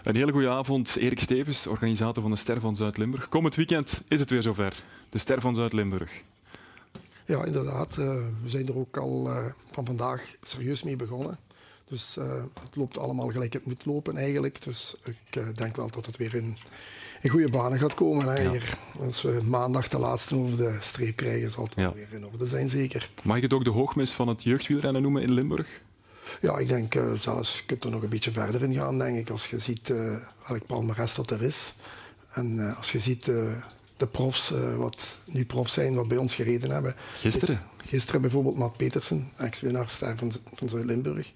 Een hele goede avond, Erik Stevens, organisator van de Ster van Zuid-Limburg. Komend weekend is het weer zover, de Ster van Zuid-Limburg. Ja, inderdaad. We zijn er ook al van vandaag serieus mee begonnen. Dus het loopt allemaal gelijk het moet lopen eigenlijk. Dus ik denk wel dat het weer in goede banen gaat komen. Hè, hier. Als we maandag de laatste over de streep krijgen, zal het wel weer in orde zijn, zeker. Mag ik het ook de hoogmis van het jeugdwielrennen noemen in Limburg? Ja, ik denk zelfs, je kunt er nog een beetje verder in gaan, denk ik. Als je ziet welk palmares dat er is. En als je ziet de profs, wat nu profs zijn, wat bij ons gereden hebben. Gisteren bijvoorbeeld Matt Petersen, ex-winnaar Ster van Zuid-Limburg.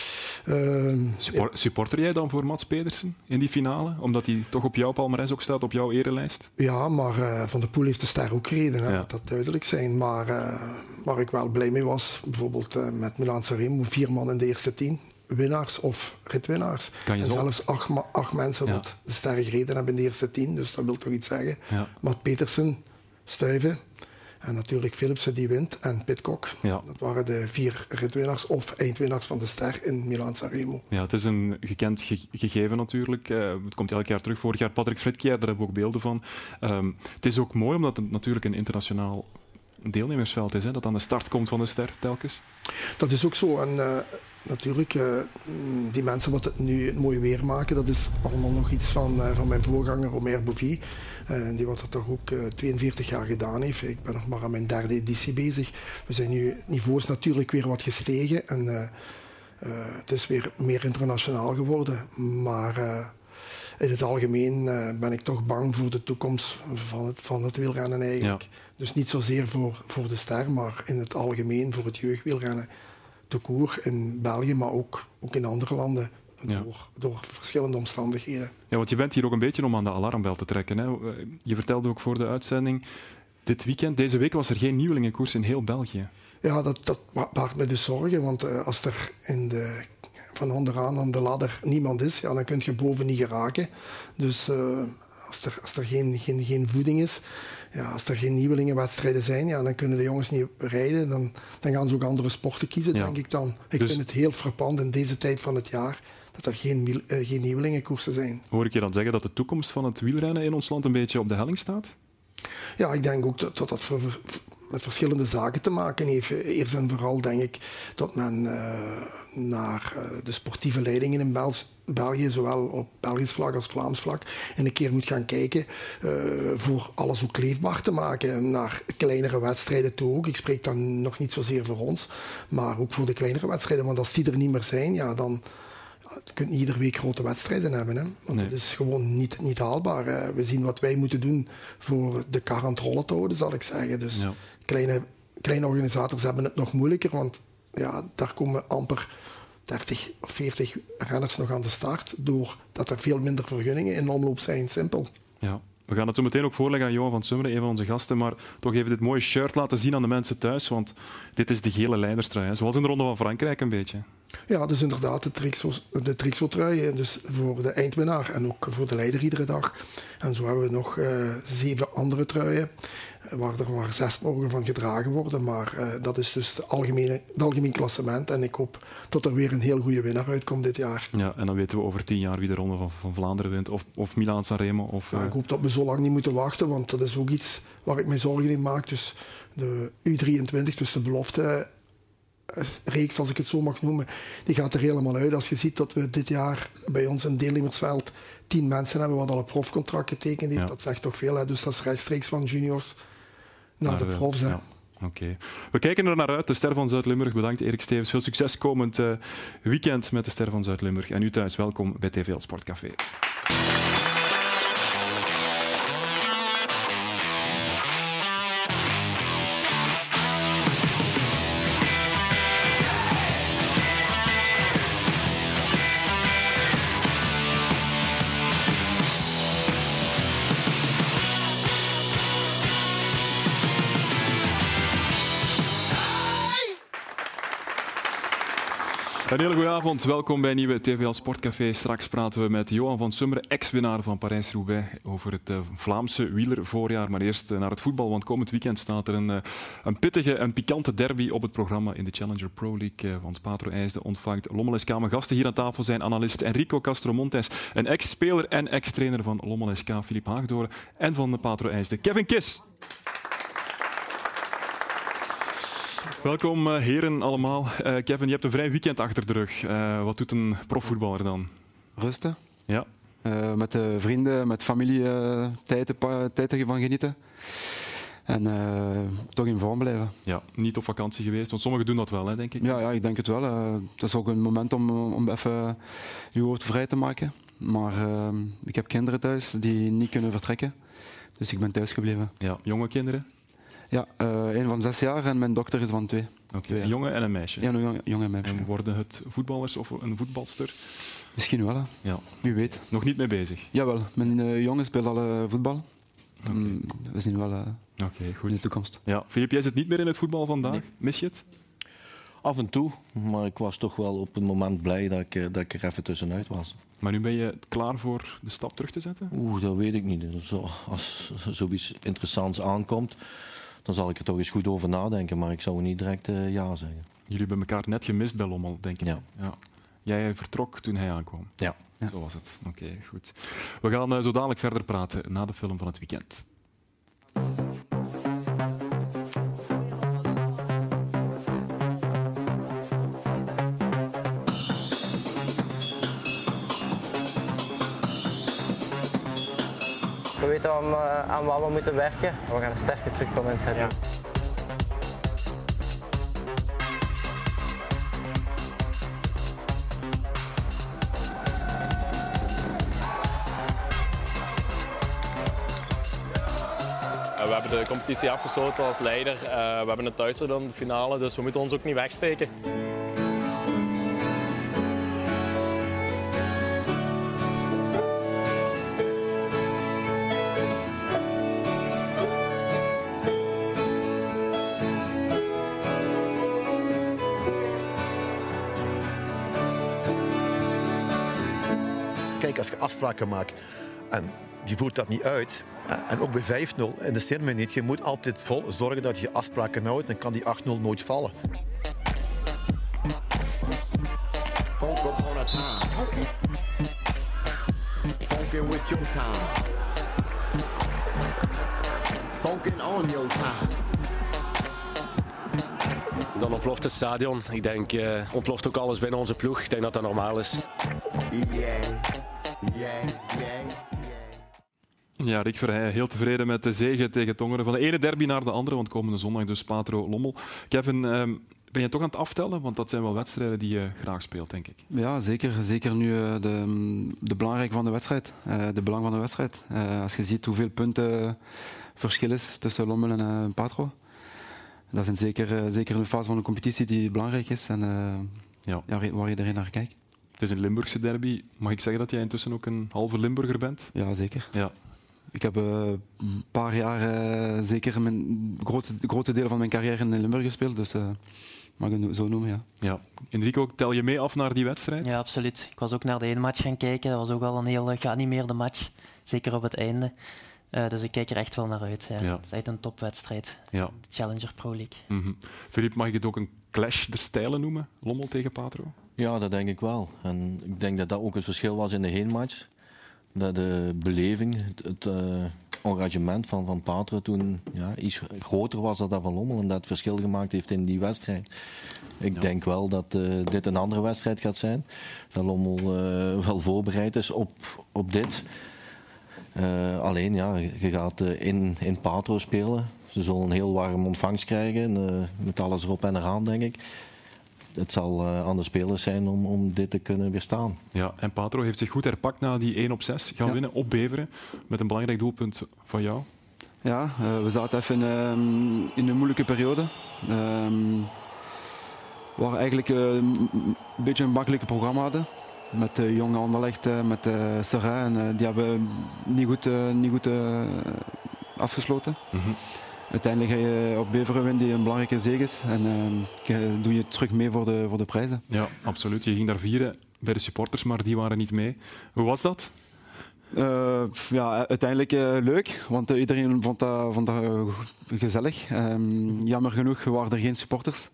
Supporter jij dan voor Mats Pedersen in die finale? Omdat hij toch op jouw palmares ook staat, op jouw erelijst? Ja, maar Van der Poel heeft de Ster ook gereden, hè, laat dat duidelijk zijn. Maar waar ik wel blij mee was, bijvoorbeeld met Milan-San Remo, 4 man in de eerste 10. Winnaars of ritwinnaars. En zelfs 8 mensen wat de Ster gereden hebben in de eerste 10, dus dat wil toch iets zeggen. Ja. Matt Petersen, Stuyven en natuurlijk Philipsen die wint en Pidcock. Ja. Dat waren de 4 ritwinnaars of eindwinnaars van de Ster in Milan-San Remo. Ja, het is een gekend gegeven natuurlijk. Het komt elk jaar terug. Vorig jaar Patrick Fritkier, daar hebben we ook beelden van. Het is ook mooi omdat het natuurlijk een internationaal deelnemersveld is, hè, dat aan de start komt van de Ster telkens. Dat is ook zo. En natuurlijk, die mensen wat het nu het mooi weer maken, dat is allemaal nog iets van mijn voorganger Omer Bouvier. Die wat er toch ook 42 jaar gedaan heeft. Ik ben nog maar aan mijn 3e editie bezig. We zijn nu, het niveau is natuurlijk weer wat gestegen en het is weer meer internationaal geworden. Maar in het algemeen ben ik toch bang voor de toekomst van het wielrennen eigenlijk. Ja. Dus niet zozeer voor de Ster, maar in het algemeen voor het jeugdwielrennen. De koer in België, maar ook in andere landen. Door verschillende omstandigheden. Ja, want je bent hier ook een beetje om aan de alarmbel te trekken. Hè? Je vertelde ook voor de uitzending, deze week was er geen nieuwelingenkoers in heel België. Ja, dat baart me dus zorgen, want als er van onderaan aan de ladder niemand is, ja, dan kun je boven niet geraken. Dus als er geen voeding is, ja, als er geen nieuwelingenwedstrijden zijn, ja, dan kunnen de jongens niet rijden. Dan gaan ze ook andere sporten kiezen, denk ik dan. Ik vind het heel frappant in deze tijd van het jaar dat er geen nieuwelingenkoersen zijn. Hoor ik je dan zeggen dat de toekomst van het wielrennen in ons land een beetje op de helling staat? Ja, ik denk ook dat dat met verschillende zaken te maken heeft. Eerst en vooral denk ik dat men naar de sportieve leidingen in België, zowel op Belgisch vlak als Vlaams vlak, en een keer moet gaan kijken voor alles ook leefbaar te maken. Naar kleinere wedstrijden toe ook. Ik spreek dan nog niet zozeer voor ons, maar ook voor de kleinere wedstrijden. Want als die er niet meer zijn, ja, dan kun je iedere week grote wedstrijden hebben. Hè? Want dat is gewoon niet haalbaar. We zien wat wij moeten doen voor de kar aan het rollen te houden, zal ik zeggen. Dus kleine organisators hebben het nog moeilijker, want ja, daar komen amper 30 of 40 renners nog aan de start, doordat er veel minder vergunningen in omloop zijn. Simpel. Ja. We gaan het zo meteen ook voorleggen aan Johan van Summeren, een van onze gasten, maar toch even dit mooie shirt laten zien aan de mensen thuis, want dit is de gele leiderstrui, hè? Zoals in de Ronde van Frankrijk een beetje. Ja, dus inderdaad de Trixo-trui, dus voor de eindwinnaar en ook voor de leider iedere dag. En zo hebben we nog 7 andere truien, waar er maar 6 mogen van gedragen worden. Maar dat is dus het algemeen klassement. En ik hoop dat er weer een heel goede winnaar uitkomt dit jaar. Ja, en dan weten we over 10 jaar wie de Ronde van Vlaanderen wint. Of Milan-San Remo. Ja, ik hoop dat we zo lang niet moeten wachten, want dat is ook iets waar ik me zorgen in maak. Dus de U23, dus de belofte reeks, als ik het zo mag noemen, die gaat er helemaal uit. Als je ziet dat we dit jaar bij ons in deelnemersveld 10 mensen hebben wat al een profcontract getekend heeft, dat zegt toch veel. Hè? Dus dat is rechtstreeks van juniors naar de profs. Ja. Oké. We kijken er naar uit. De Ster van Zuid-Limburg. Bedankt Erik Stevens. Veel succes komend weekend met de Ster van Zuid-Limburg. En u thuis, welkom bij TVL Sportcafé. Een hele goede avond, welkom bij nieuwe TVL Sportcafé. Straks praten we met Johan van Summeren, ex-winnaar van Parijs-Roubaix, over het Vlaamse wielervoorjaar. Maar eerst naar het voetbal, want komend weekend staat er een pittige en pikante derby op het programma in de Challenger Pro League. Want Patro IJsden ontvangt Lommel SK. Mijn gasten hier aan tafel zijn analist Enrico Castromontes, een ex-speler en ex-trainer van Lommel SK, Filip Haagdoorn, en van de Patro IJsden, Kevin Kiss. Welkom heren allemaal. Kevin, je hebt een vrij weekend achter de rug. Wat doet een profvoetballer dan? Rusten. Ja. Met de vrienden, met familie tijd van genieten. En toch in vorm blijven. Ja, niet op vakantie geweest, want sommigen doen dat wel, hè, denk ik. Ja, ik denk het wel. Het is ook een moment om even je hoofd vrij te maken. Maar ik heb kinderen thuis die niet kunnen vertrekken. Dus ik ben thuis gebleven. Ja, jonge kinderen? Ja, een van 6 jaar en mijn dochter is van 2. Oké, een jongen en een meisje? Ja, een jonge meisje. En worden het voetballers of een voetbalster? Misschien wel, hè. Ja. Wie weet. Nog niet mee bezig? Jawel, mijn jongen speelt al voetbal. Okay. We zien wel goed. in de toekomst. Ja. Filip, jij zit niet meer in het voetbal vandaag. Nee. Mis je het? Af en toe, maar ik was toch wel op het moment blij dat ik er even tussenuit was. Maar nu ben je klaar voor de stap terug te zetten? Dat weet ik niet. Als zoiets interessants aankomt, dan zal ik er toch eens goed over nadenken. Maar ik zou niet direct ja zeggen. Jullie hebben elkaar net gemist bij Lommel, denk ik. Ja. Jij vertrok toen hij aankwam. Ja. Zo was het. Oké, goed. We gaan zo dadelijk verder praten na de film van het weekend. We weten aan wat we moeten werken. We gaan een sterke terugkomen in het zetten. We hebben de competitie afgesloten als leider. We hebben het thuis dan de finale, dus we moeten ons ook niet wegsteken. Kijk, als je afspraken maakt en die voert dat niet uit, en ook bij 5-0 in de sterrenminuut, je moet altijd vol zorgen dat je afspraken houdt, dan kan die 8-0 nooit vallen. Funk upon a time. Funkin' with your time. Funkin' on your time. Dan ontploft het stadion. Ik denk, ontploft ook alles binnen onze ploeg. Ik denk dat dat normaal is. Ja, Rick Verheijen, heel tevreden met de zege tegen Tongeren. Van de ene derby naar de andere, want komende zondag dus Patro Lommel. Kevin, ben je toch aan het aftellen? Want dat zijn wel wedstrijden die je graag speelt, denk ik. Ja, zeker. Zeker nu de belang van de wedstrijd. Als je ziet hoeveel punten verschil is tussen Lommel en Patro. Dat is zeker een fase van de competitie die belangrijk is en waar iedereen naar kijkt. Het is een Limburgse derby. Mag ik zeggen dat jij intussen ook een halve Limburger bent? Ja, zeker. Ja. Ik heb een paar jaar zeker mijn grote deel van mijn carrière in Limburg gespeeld, dus mag ik het zo noemen, ja. Enrico, tel je mee af naar die wedstrijd? Ja, absoluut. Ik was ook naar de ene match gaan kijken. Dat was ook wel een heel geanimeerde match, zeker op het einde. Dus ik kijk er echt wel naar uit. Ja. Het is echt een topwedstrijd. Ja. De Challenger Pro League. Mm-hmm. Filip, mag ik het ook een clash der stijlen noemen? Lommel tegen Patro? Ja, dat denk ik wel. En ik denk dat dat ook het verschil was in de heenmatch. Dat de beleving, het engagement van Patro toen iets groter was dan dat van Lommel en dat het verschil gemaakt heeft in die wedstrijd. Ik denk wel dat dit een andere wedstrijd gaat zijn. Dat Lommel wel voorbereid is op dit. Alleen, je gaat in Patro spelen. Ze zullen een heel warm ontvangst krijgen, met alles erop en eraan, denk ik. Het zal aan de spelers zijn om dit te kunnen weerstaan. Ja, en Patro heeft zich goed herpakt na die 1-6 gaan winnen op Beveren, met een belangrijk doelpunt van jou. Ja, we zaten even in een moeilijke periode. Waar we eigenlijk een beetje een makkelijke programma hadden. Met Jonge Anderlecht, met Serrain. En die hebben niet goed afgesloten. Mm-hmm. uiteindelijk ga je op Beveren winnen, die een belangrijke zege is. En doe je terug mee voor de prijzen. Ja, absoluut. Je ging daar vieren bij de supporters, maar die waren niet mee. Hoe was dat? Uiteindelijk leuk, want iedereen vond dat gezellig. Jammer genoeg waren er geen supporters.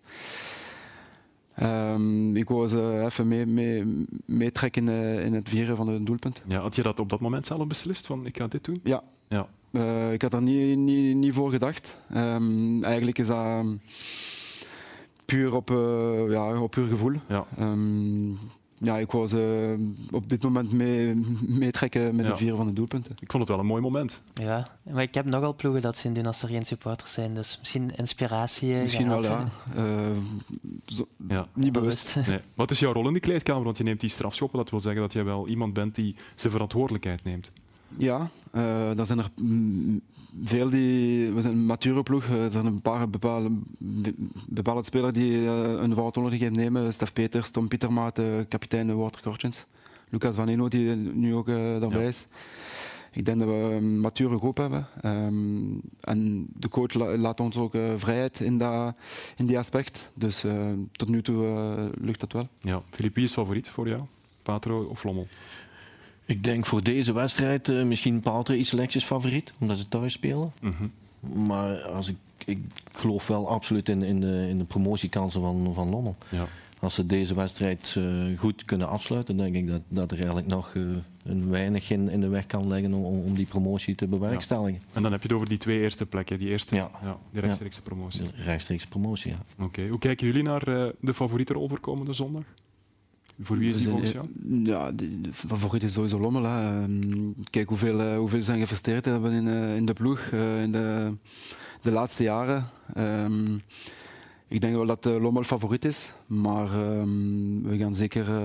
Ik wou ze even meetrekken in het vieren van het doelpunt. Ja, had je dat op dat moment zelf beslist, van ik ga dit doen? Ja. Ik had er niet voor gedacht. Eigenlijk is dat puur op puur gevoel. Ja. Ik wou ze op dit moment meetrekken met het vieren van de doelpunten. Ik vond het wel een mooi moment. Ja, maar ik heb nogal ploegen dat zien doen als er geen supporters zijn. Dus misschien inspiratie. Misschien wel, ja. Niet bewust. Nee. Wat is jouw rol in de kleedkamer? Want je neemt die strafschoppen. Dat wil zeggen dat je wel iemand bent die zijn verantwoordelijkheid neemt. Ja, daar zijn er veel we zijn een mature ploeg. Er zijn een paar bepaalde spelers die een verantwoordelijkheid nemen. Stef Peters, Tom Pietermaat, kapitein Wouter Kortjens. Lucas Van Eno, die nu ook daarbij is. Ik denk dat we een mature groep hebben. En de coach laat ons ook vrijheid in die aspect. Dus tot nu toe lukt dat wel. Ja. Philippe, wie is favoriet voor jou? Patro of Lommel? Ik denk voor deze wedstrijd misschien Patro iets lichtjes favoriet, omdat ze thuis spelen. Maar ik geloof wel absoluut in de promotiekansen van Lommel. Ja. Als ze deze wedstrijd goed kunnen afsluiten, denk ik dat er eigenlijk nog een weinig in de weg kan liggen om die promotie te bewerkstelligen. Ja. En dan heb je het over die 2 eerste plekken, die rechtstreekse promotie. De rechtstreekse promotie, ja. Oké. Hoe kijken jullie naar de favoriete rol voor komende zondag? Voor wie is die volgens jou? Ja, de favoriet is sowieso Lommel. Kijk hoeveel ze zijn geïnvesteerd hebben in de ploeg in de laatste jaren. Ik denk wel dat Lommel favoriet is, maar we gaan zeker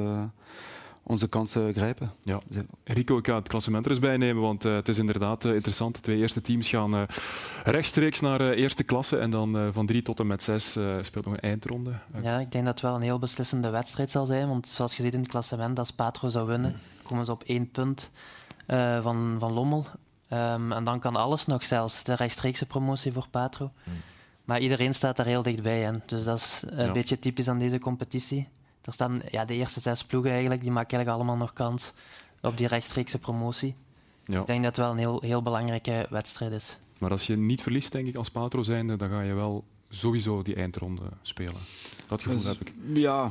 onze kansen grijpen. Ja. Rico, ik ga het klassement er eens bij nemen, want het is inderdaad interessant. De 2 eerste teams gaan rechtstreeks naar eerste klasse en dan van 3 tot en met 6 speelt nog een eindronde. Ja, ik denk dat het wel een heel beslissende wedstrijd zal zijn, want zoals je ziet in het klassement, als Patro zou winnen, komen ze op 1 punt van Lommel. En dan kan alles nog, zelfs de rechtstreekse promotie voor Patro. Maar iedereen staat daar heel dichtbij. Hè. Dus dat is een beetje typisch aan deze competitie. Er staan de eerste 6 ploegen eigenlijk, die maken eigenlijk allemaal nog kans op die rechtstreekse promotie. Ja. Ik denk dat het wel een heel, heel belangrijke wedstrijd is. Maar als je niet verliest, denk ik, als Patro zijnde, dan ga je wel sowieso die eindronde spelen. Dat gevoel heb ik. Ja,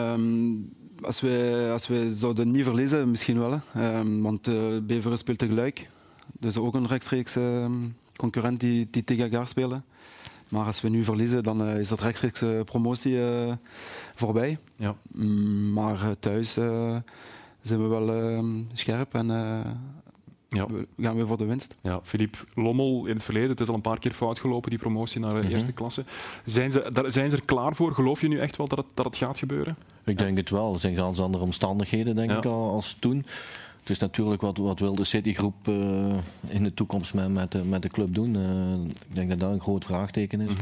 als we zouden niet verliezen, misschien wel. Want Beveren speelt tegelijk. Dus ook een rechtstreeks concurrent die tegen elkaar spelen. Maar als we nu verliezen, dan is dat rechtstreeks promotie voorbij. Ja. Maar thuis zijn we wel scherp en we gaan weer voor de winst. Ja, Philippe, Lommel in het verleden, het is al een paar keer fout gelopen, die promotie naar de eerste klasse. Zijn ze er klaar voor? Geloof je nu echt wel dat het gaat gebeuren? Ik denk het wel. Er zijn ganz andere omstandigheden, denk ik, als toen. Het is natuurlijk wat wil de Citygroep in de toekomst met de club doen. Ik denk dat dat een groot vraagteken is.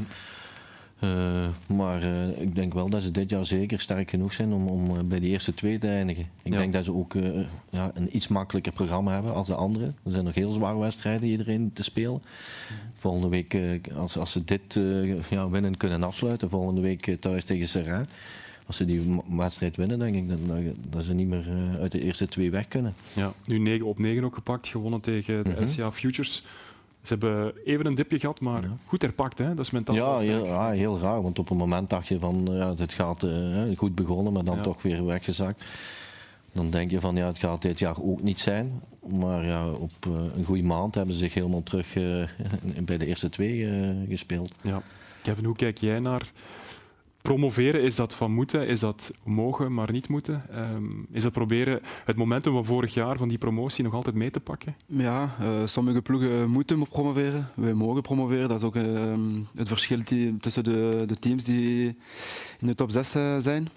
Maar ik denk wel dat ze dit jaar zeker sterk genoeg zijn om bij de eerste 2 te eindigen. Ik denk dat ze ook een iets makkelijker programma hebben als de anderen. Er zijn nog heel zware wedstrijden iedereen te spelen. Volgende week, als ze dit winnen kunnen afsluiten, volgende week thuis tegen Serrain. Als ze die wedstrijd winnen, denk ik dat ze niet meer uit de eerste 2 weg kunnen. Ja, nu 9 op 9 ook gepakt, gewonnen tegen de SCA Futures. Ze hebben even een dipje gehad, maar goed herpakt, hè? Dat is mentaal heel raar, want op een moment dacht je van, het gaat goed begonnen, maar dan toch weer weggezakt. Dan denk je van, het gaat dit jaar ook niet zijn. Maar op een goede maand hebben ze zich helemaal terug bij de eerste 2 gespeeld. Ja. Kevin, hoe kijk jij naar promoveren? Is dat van moeten? Is dat mogen, maar niet moeten? Is dat proberen het momentum van vorig jaar, van die promotie, nog altijd mee te pakken? Ja, sommige ploegen moeten promoveren. Wij mogen promoveren. Dat is ook het verschil tussen de teams die in de top 6 zijn.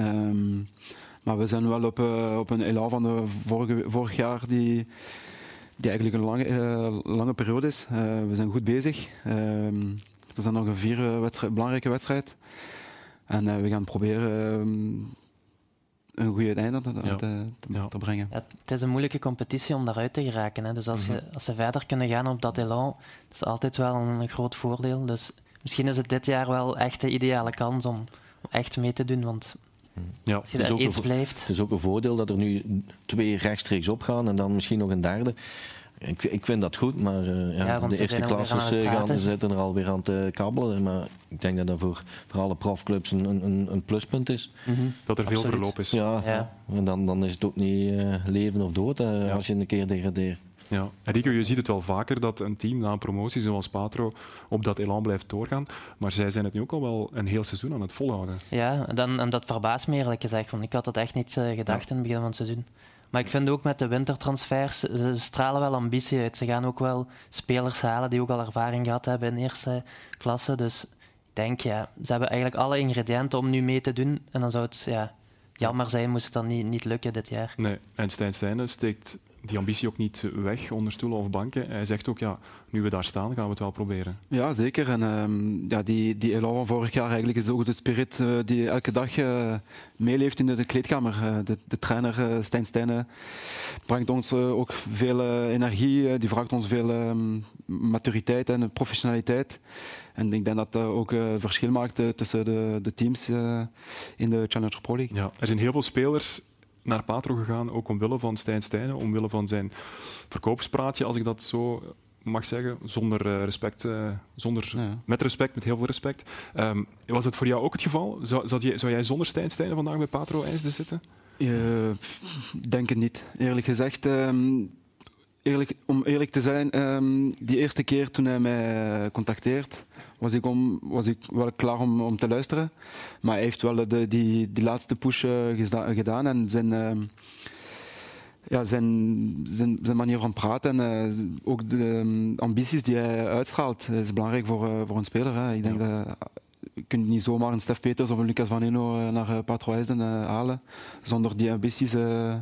Maar we zijn wel op een elan van de vorig jaar die eigenlijk een lange periode is. We zijn goed bezig. Er zijn nog een 4 belangrijke wedstrijd. En we gaan proberen een goede einde te brengen. Ja, het is een moeilijke competitie om daaruit te geraken. Hè. Dus als ze verder kunnen gaan op dat elan, dat is altijd wel een groot voordeel. Dus misschien is het dit jaar wel echt de ideale kans om echt mee te doen. Want als je daar eens blijft... Het is ook een voordeel dat er nu 2 rechtstreeks opgaan en dan misschien nog een derde. Ik vind dat goed, maar de eerste klasses zitten er alweer aan te kabbelen. Maar ik denk dat dat voor alle profclubs een pluspunt is. Dat er veel verloop is. Ja. En dan is het ook niet leven of dood als je een keer degradeert. Ja. Rico, je ziet het wel vaker dat een team na een promotie zoals Patro op dat elan blijft doorgaan. Maar zij zijn het nu ook al wel een heel seizoen aan het volhouden. Ja, en dat verbaast me eerlijk gezegd. Want ik had dat echt niet gedacht in het begin van het seizoen. Maar ik vind ook met de wintertransfers, ze stralen wel ambitie uit. Ze gaan ook wel spelers halen die ook al ervaring gehad hebben in eerste klasse. Dus ik denk, ze hebben eigenlijk alle ingrediënten om nu mee te doen. En dan zou het jammer zijn moest het dan niet lukken dit jaar. Nee, en Stijn Stijnen steekt die ambitie ook niet weg onder stoelen of banken. Hij zegt ook, nu we daar staan, gaan we het wel proberen. Ja, zeker. En die elan van vorig jaar eigenlijk is ook de spirit die elke dag meeleeft in de kleedkamer. De trainer Stijn Stijnen brengt ons ook veel energie. Die vraagt ons veel maturiteit en professionaliteit. En ik denk dat dat ook verschil maakt tussen de teams in de Challenger Pro League. Ja, er zijn heel veel spelers naar Patro gegaan, ook omwille van Stijn Stijnen, omwille van zijn verkoopspraatje, als ik dat zo mag zeggen, zonder respect, met respect, met heel veel respect. Was het voor jou ook het geval? Zou jij zonder Stijn Stijnen vandaag bij Patro IJsden zitten? Denk het niet, eerlijk gezegd. Om eerlijk te zijn, die eerste keer toen hij mij contacteert, was ik wel klaar om te luisteren. Maar hij heeft wel die laatste push gedaan en zijn manier van praten en ook de ambities die hij uitstraalt, is belangrijk voor een speler. Hè. Ik denk dat je kunt niet zomaar een Stef Peters of een Lucas Van Eno naar Patro IJsden halen zonder die ambities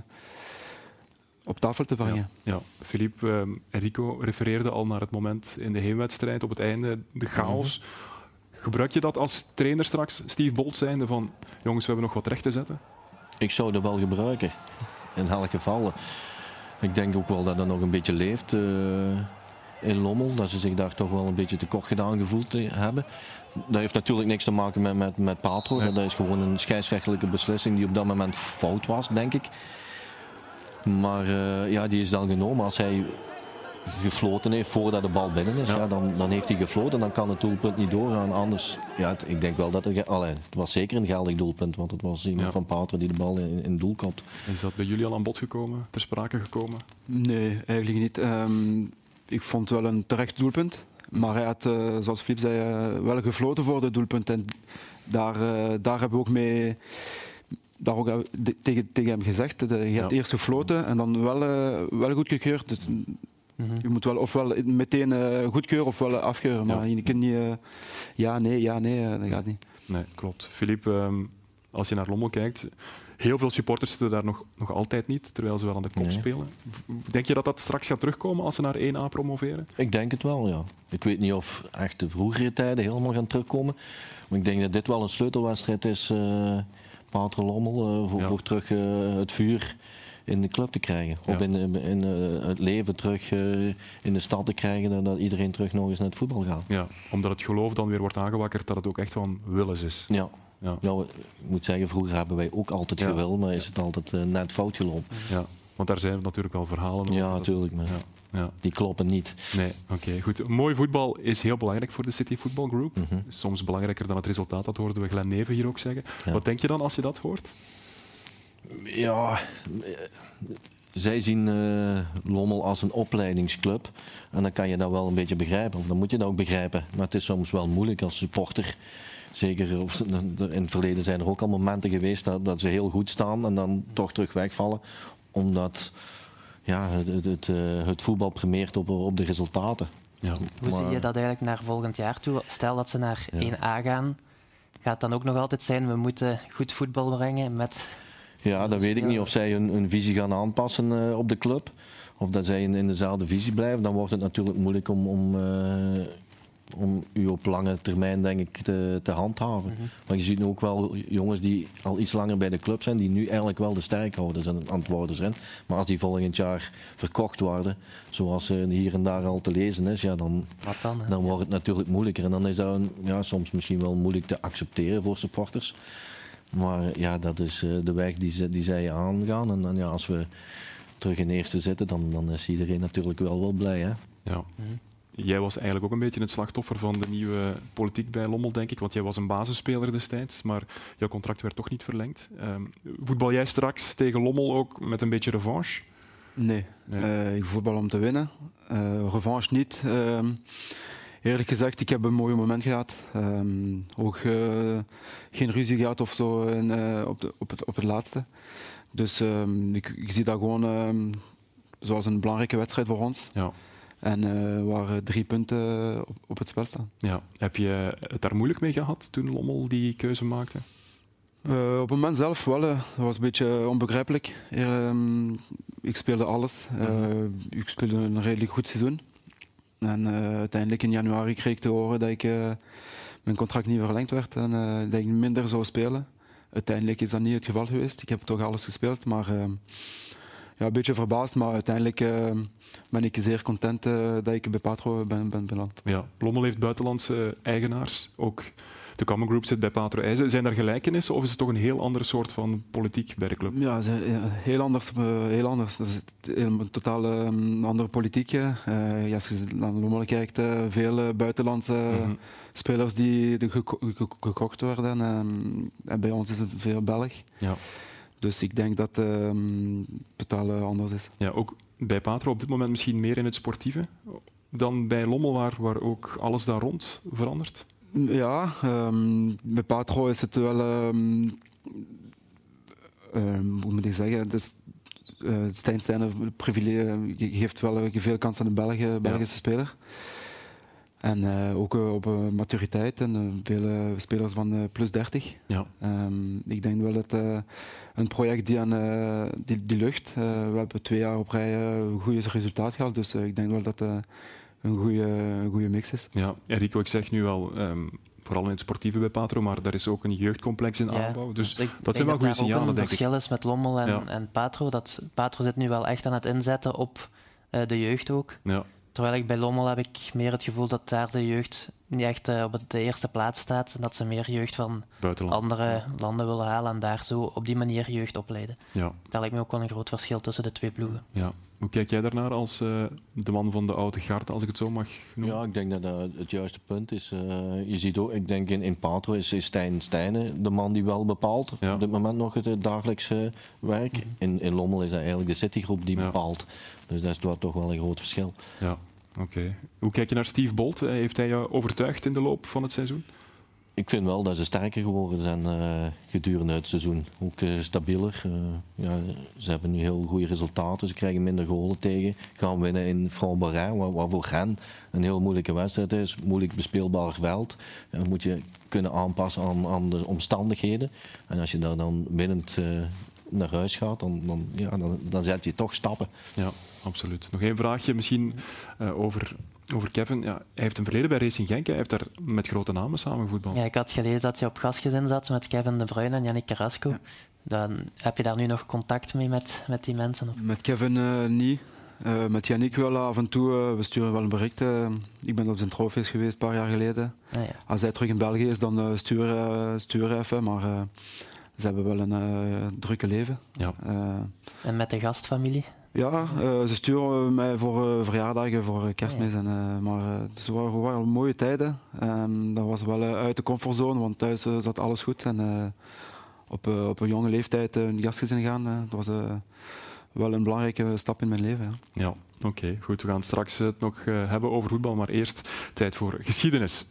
op tafel te brengen. Ja. Philippe, Rico refereerde al naar het moment in de heenwedstrijd op het einde, de chaos. Gebruik je dat als trainer straks, Steve Bolt zijnde, van jongens, we hebben nog wat recht te zetten? Ik zou dat wel gebruiken, in elk geval. Ik denk ook wel dat dat nog een beetje leeft in Lommel, dat ze zich daar toch wel een beetje tekort gedaan gevoeld hebben. Dat heeft natuurlijk niks te maken met Patro, dat is gewoon een scheidsrechtelijke beslissing die op dat moment fout was, denk ik. Maar die is dan genomen. Als hij gefloten heeft voordat de bal binnen is, dan heeft hij gefloten. Dan kan het doelpunt niet doorgaan. Anders, ik denk wel dat het was zeker een geldig doelpunt. Want het was iemand van Patro die de bal in doel kopt. Is dat bij jullie al aan bod gekomen, ter sprake gekomen? Nee, eigenlijk niet. Ik vond het wel een terecht doelpunt. Maar hij had, zoals Philippe zei, wel gefloten voor het doelpunt. En daar hebben we ook mee... Daar ook tegen hem gezegd, je hebt eerst gefloten en dan wel goedgekeurd. Dus je moet wel ofwel meteen goedkeuren ofwel afkeuren. Maar je kunt niet nee, dat gaat niet. Nee, klopt. Philippe, als je naar Lommel kijkt, heel veel supporters zitten daar nog altijd niet, terwijl ze wel aan de kop spelen. Denk je dat dat straks gaat terugkomen als ze naar 1A promoveren? Ik denk het wel, ja. Ik weet niet of echt de vroegere tijden helemaal gaan terugkomen. Maar ik denk dat dit wel een sleutelwedstrijd is... Patro Lommel voor terug het vuur in de club te krijgen. Ja. Of in het leven terug in de stad te krijgen, dat iedereen terug nog eens naar het voetbal gaat. Ja, omdat het geloof dan weer wordt aangewakkerd dat het ook echt van willens is. Ja. Ik moet zeggen, vroeger hebben wij ook altijd gewil, maar is het altijd net fout gelopen. Ja, want daar zijn natuurlijk wel verhalen over. Ja, natuurlijk, maar die kloppen niet. Nee, oké, goed. Mooi voetbal is heel belangrijk voor de City Football Group. Soms belangrijker dan het resultaat, dat hoorden we Glenn Neven hier ook zeggen. Ja. Wat denk je dan als je dat hoort? Ja, zij zien Lommel als een opleidingsclub. En dan kan je dat wel een beetje begrijpen. Of dan moet je dat ook begrijpen. Maar het is soms wel moeilijk als supporter. Zeker in het verleden zijn er ook al momenten geweest dat ze heel goed staan en dan toch terug wegvallen. Omdat het voetbal primeert op de resultaten. Ja. Hoe zie je dat eigenlijk naar volgend jaar toe? Stel dat ze naar 1A gaan. Gaat het dan ook nog altijd zijn, we moeten goed voetbal brengen met... Ja, dat weet ik niet. Of zij hun visie gaan aanpassen op de club. Of dat zij in dezelfde visie blijven. Dan wordt het natuurlijk moeilijk om om u op lange termijn denk ik te handhaven. Maar je ziet nu ook wel jongens die al iets langer bij de club zijn, die nu eigenlijk wel de sterkhouders aan het worden zijn. Maar als die volgend jaar verkocht worden, zoals hier en daar al te lezen is, ja, dan wordt het natuurlijk moeilijker. En dan is dat soms misschien wel moeilijk te accepteren voor supporters. Maar ja, dat is de weg die zij aangaan. En ja, als we terug in eerste zitten, dan is iedereen natuurlijk wel blij. Hè? Ja. Jij was eigenlijk ook een beetje het slachtoffer van de nieuwe politiek bij Lommel, denk ik. Want jij was een basisspeler destijds, maar jouw contract werd toch niet verlengd. Voetbal jij straks tegen Lommel ook met een beetje revanche? Nee. Ik voetbal om te winnen. Revanche niet. Eerlijk gezegd, ik heb een mooi moment gehad. Ook geen ruzie gehad of zo op het laatste. Dus ik zie dat gewoon zoals een belangrijke wedstrijd voor ons. Ja. En waar 3 punten op het spel staan. Ja. Heb je het daar moeilijk mee gehad toen Lommel die keuze maakte? Op het moment zelf wel. Dat was een beetje onbegrijpelijk. Ik speelde alles. Ik speelde een redelijk goed seizoen. En uiteindelijk in januari kreeg ik te horen dat mijn contract niet verlengd werd en dat ik minder zou spelen. Uiteindelijk is dat niet het geval geweest. Ik heb toch alles gespeeld, maar een beetje verbaasd. Maar uiteindelijk ben ik zeer content dat ik bij Patro ben beland. Ja, Lommel heeft buitenlandse eigenaars. Ook de Common Group zit bij Patro IJzen. Zijn daar gelijkenissen of is het toch een heel andere soort van politiek bij de club? Ja, heel anders. Dat is een totaal andere politiek. Als je naar Lommel kijkt, veel buitenlandse spelers die gekocht worden. En bij ons is het veel Belg. Ja. Dus ik denk dat het totaal anders is. Ja, ook bij Patro op dit moment misschien meer in het sportieve dan bij Lommel, waar ook alles daar rond verandert? Ja, bij Patro is het wel, hoe moet ik zeggen, Stijn geeft wel veel kans aan de Belgische speler. En ook op maturiteit en veel spelers van plus 30. Ja. Ik denk wel dat een project die lucht. We hebben 2 jaar op rij een goed resultaat gehaald, dus ik denk wel dat een goede mix is. Ja, Rico, ik zeg nu wel, vooral in het sportieve bij Patro, maar daar is ook een jeugdcomplex in aanbouw. Dus dat zijn wel goede signalen, denk ik. Het verschil is met Lommel en Patro, dat Patro zit nu wel echt aan het inzetten op de jeugd ook. Ja. Terwijl ik bij Lommel heb ik meer het gevoel dat daar de jeugd niet echt op de eerste plaats staat en dat ze meer jeugd van andere landen willen halen en daar zo op die manier jeugd opleiden. Ja. Dat lijkt me ook wel een groot verschil tussen de 2 ploegen. Ja. Hoe kijk jij daarnaar als de man van de oude garde, als ik het zo mag noemen? Ja, ik denk dat dat het juiste punt is. Je ziet ook, ik denk in Patro is Stijn Stijnen de man die wel bepaalt. Ja. Op dit moment nog het dagelijkse werk. In Lommel is dat eigenlijk de Citygroep die bepaalt. Dus dat is toch wel een groot verschil. Ja, oké. Hoe kijk je naar Steve Bolt? Heeft hij je overtuigd in de loop van het seizoen? Ik vind wel dat ze sterker geworden zijn gedurende het seizoen. Ook stabieler. Ze hebben nu heel goede resultaten. Ze krijgen minder golen tegen. Gaan winnen in Franc-Marin, wat voor hen een heel moeilijke wedstrijd is. Moeilijk bespeelbaar veld. Dat moet je kunnen aanpassen aan de omstandigheden. En als je daar dan winnend naar huis gaat, dan zet je toch stappen. Ja, absoluut. Nog één vraagje misschien over Kevin. Ja, hij heeft een verleden bij Racing Genk. Hij heeft daar met grote namen samengevoetbald. Ja, ik had gelezen dat hij op gastgezin zat met Kevin De Bruyne en Yannick Carrasco. Ja. Dan, heb je daar nu nog contact mee met die mensen? Of? Met Kevin niet. Met Yannick wel af en toe. We sturen wel een bericht. Ik ben op zijn trofees geweest een paar jaar geleden. Ah, ja. Als hij terug in België is, dan sturen even. Maar ze hebben wel een drukke leven. Ja. En met de gastfamilie? Ja, ze sturen mij voor verjaardagen, voor kerstmis. Ja. Maar het waren mooie tijden. Dat was wel uit de comfortzone, want thuis zat alles goed. En op een jonge leeftijd in de gastgezin gaan, dat was wel een belangrijke stap in mijn leven. Ja, oké, goed. We gaan straks het nog hebben over voetbal, maar eerst tijd voor geschiedenis.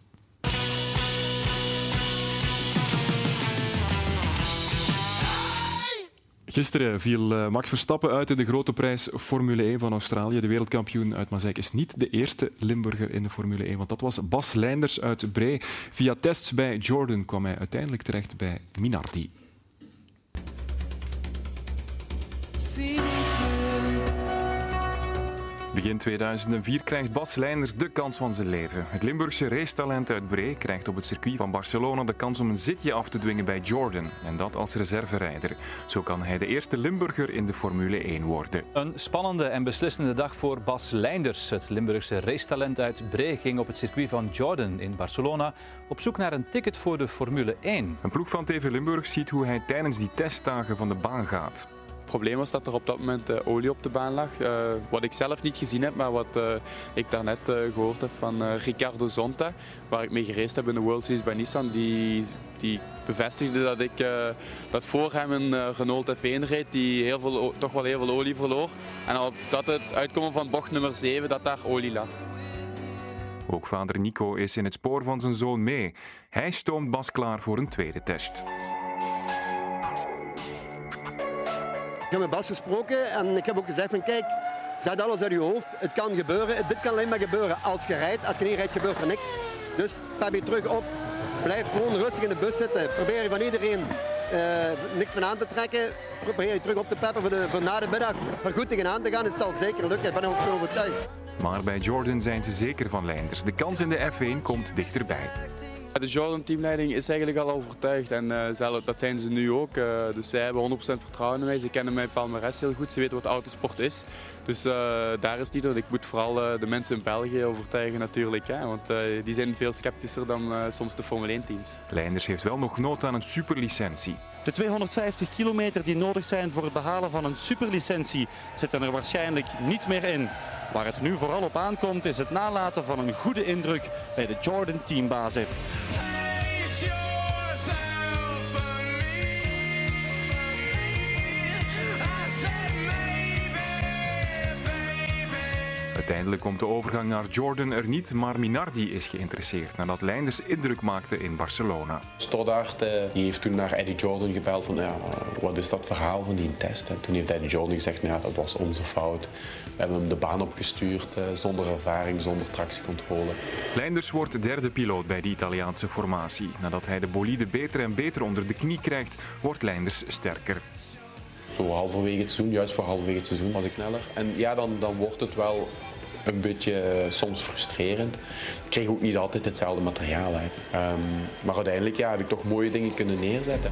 Gisteren viel Max Verstappen uit in de grote prijs Formule 1 van Australië. De wereldkampioen uit Maaseik is niet de eerste Limburger in de Formule 1, want dat was Bas Leinders uit Bree. Via tests bij Jordan kwam hij uiteindelijk terecht bij Minardi. Begin 2004 krijgt Bas Leinders de kans van zijn leven. Het Limburgse racetalent uit Bree krijgt op het circuit van Barcelona de kans om een zitje af te dwingen bij Jordan. En dat als reserverijder. Zo kan hij de eerste Limburger in de Formule 1 worden. Een spannende en beslissende dag voor Bas Leinders. Het Limburgse racetalent uit Bree ging op het circuit van Jordan in Barcelona op zoek naar een ticket voor de Formule 1. Een ploeg van TV Limburg ziet hoe hij tijdens die testdagen van de baan gaat. Het probleem was dat er op dat moment olie op de baan lag. Wat ik zelf niet gezien heb, maar wat ik daarnet gehoord heb van Ricardo Zonta, waar ik mee geraced heb in de World Series bij Nissan, die bevestigde dat voor hem een Renault F1 reed die toch wel heel veel olie verloor. En dat het uitkomen van bocht nummer 7, dat daar olie lag. Ook vader Nico is in het spoor van zijn zoon mee. Hij stoomt Bas klaar voor een tweede test. Ik heb met Bas gesproken en ik heb ook gezegd van kijk, zet alles uit je hoofd. Het kan gebeuren. Dit kan alleen maar gebeuren als je rijdt. Als je niet rijdt, gebeurt er niks. Dus pep je terug op. Blijf gewoon rustig in de bus zitten. Probeer je van iedereen niks van aan te trekken. Probeer je terug op te peppen voor na de middag er goed tegenaan te gaan. Het zal zeker lukken. Ik ben er ook zo overtuigd. Maar bij Jordan zijn ze zeker van Leinders. De kans in de F1 komt dichterbij. De Jordan-teamleiding is eigenlijk al overtuigd en dat zijn ze nu ook. Dus zij hebben 100% vertrouwen in mij. Ze kennen mijn palmares heel goed, ze weten wat autosport is. Dus daar is die door. Ik moet vooral de mensen in België overtuigen natuurlijk. Hè, want die zijn veel sceptischer dan soms de Formule 1-teams. Leinders heeft wel nog nood aan een superlicentie. De 250 kilometer die nodig zijn voor het behalen van een superlicentie zitten er waarschijnlijk niet meer in. Waar het nu vooral op aankomt is het nalaten van een goede indruk bij de Jordan teambazen. Uiteindelijk komt de overgang naar Jordan er niet, maar Minardi is geïnteresseerd nadat Leinders indruk maakte in Barcelona. Stoddard die heeft toen naar Eddie Jordan gebeld van wat is dat verhaal van die test? En toen heeft Eddie Jordan gezegd dat was onze fout. We hebben hem de baan opgestuurd zonder ervaring, zonder tractiecontrole. Leinders wordt derde piloot bij de Italiaanse formatie. Nadat hij de bolide beter en beter onder de knie krijgt, wordt Leinders sterker. Zo halverwege het seizoen, juist voor halverwege het seizoen was ik sneller. En ja, dan wordt het wel een beetje soms frustrerend. Ik kreeg ook niet altijd hetzelfde materiaal uit. Maar uiteindelijk heb ik toch mooie dingen kunnen neerzetten.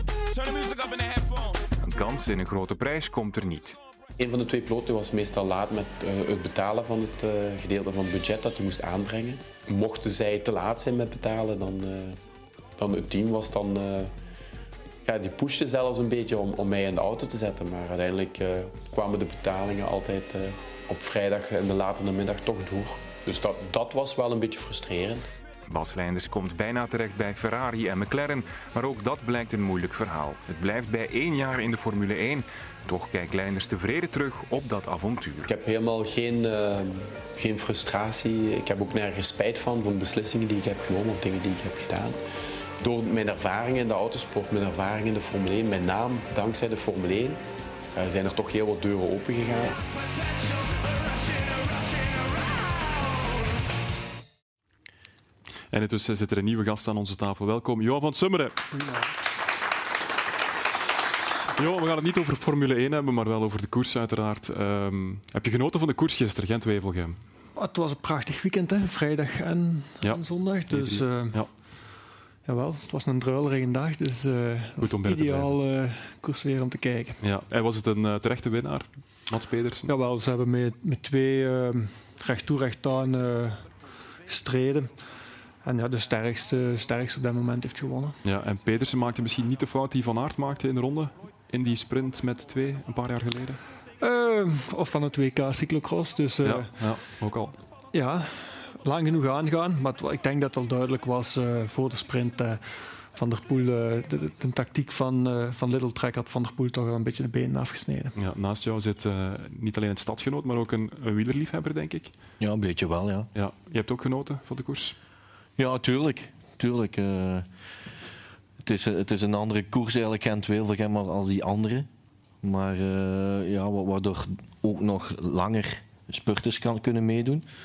Een kans in een grote prijs komt er niet. Een van de twee piloten was meestal laat met het betalen van het gedeelte van het budget dat hij moest aanbrengen. Mochten zij te laat zijn met betalen, dan het team was dan... die pushte zelfs een beetje om mij in de auto te zetten, maar uiteindelijk kwamen de betalingen altijd op vrijdag in de late namiddag toch door. Dus dat was wel een beetje frustrerend. Bas Leinders komt bijna terecht bij Ferrari en McLaren, maar ook dat blijkt een moeilijk verhaal. Het blijft bij 1 jaar in de Formule 1. Toch kijkt Leinders tevreden terug op dat avontuur. Ik heb helemaal geen frustratie. Ik heb ook nergens spijt van beslissingen die ik heb genomen of dingen die ik heb gedaan. Door mijn ervaring in de autosport, mijn ervaring in de Formule 1, met name dankzij de Formule 1, zijn er toch heel wat deuren open gegaan. En intussen zit er een nieuwe gast aan onze tafel. Welkom, Johan van Summeren. Johan, we gaan het niet over Formule 1 hebben, maar wel over de koers uiteraard. Heb je genoten van de koers gisteren, Gent-Wevelgem? Het was een prachtig weekend, hè? Vrijdag en zondag. Dus jawel, het was een druilerige dag, dus het was ideaal koers weer om te kijken. Ja. En was het een terechte winnaar, Mats Pedersen? Jawel, ze hebben met 2 recht toe recht aan gestreden. En ja, de sterkste op dat moment heeft gewonnen. Ja, en Pedersen maakte misschien niet de fout die Van Aert maakte in de ronde, in die sprint met 2 een paar jaar geleden? Of van het WK cyclocross. Dus, ja, ook al. Ja, lang genoeg aangaan. Maar ik denk dat het al duidelijk was voor de sprint. Van der Poel, de tactiek van Little Trek had Van der Poel toch al een beetje de benen afgesneden. Ja, naast jou zit niet alleen een stadsgenoot, maar ook een wielerliefhebber, denk ik. Ja, een beetje wel, ja. Ja. Je hebt ook genoten van de koers? Ja, tuurlijk. Het is een andere koers eigenlijk, Gent-Wevelgem, als die andere. Maar waardoor ook nog langer spurters kunnen meedoen.